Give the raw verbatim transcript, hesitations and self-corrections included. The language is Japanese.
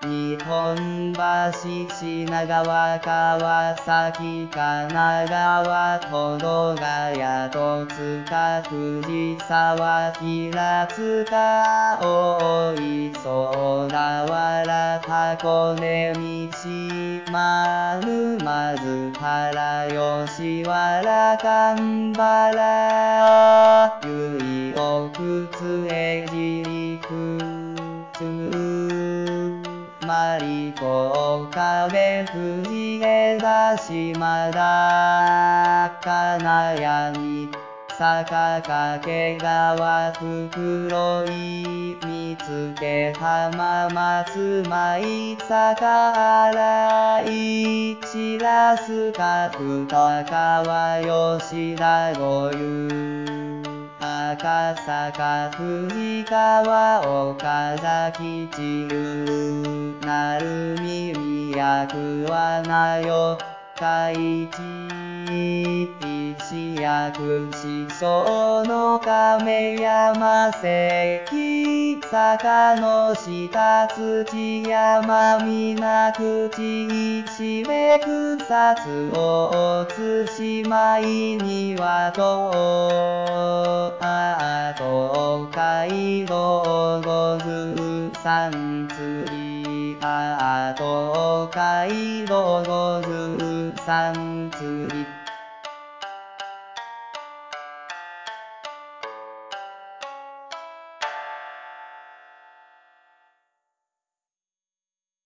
日本橋品川川崎神奈川保土ヶ谷戸塚藤沢平塚大磯小田原箱根三島沼津原吉原蒲原結奥津江尻マリコ岡部藤枝島田金谷坂掛川袋井見附浜松前坂新井白須賀二川吉田五遊赤坂藤川岡崎千有鳴海宮桑名四日市石薬師匠の亀山関坂の下土山水口石目草津大津島井庭とあ東海道五十三釣りあ東海道五十三釣り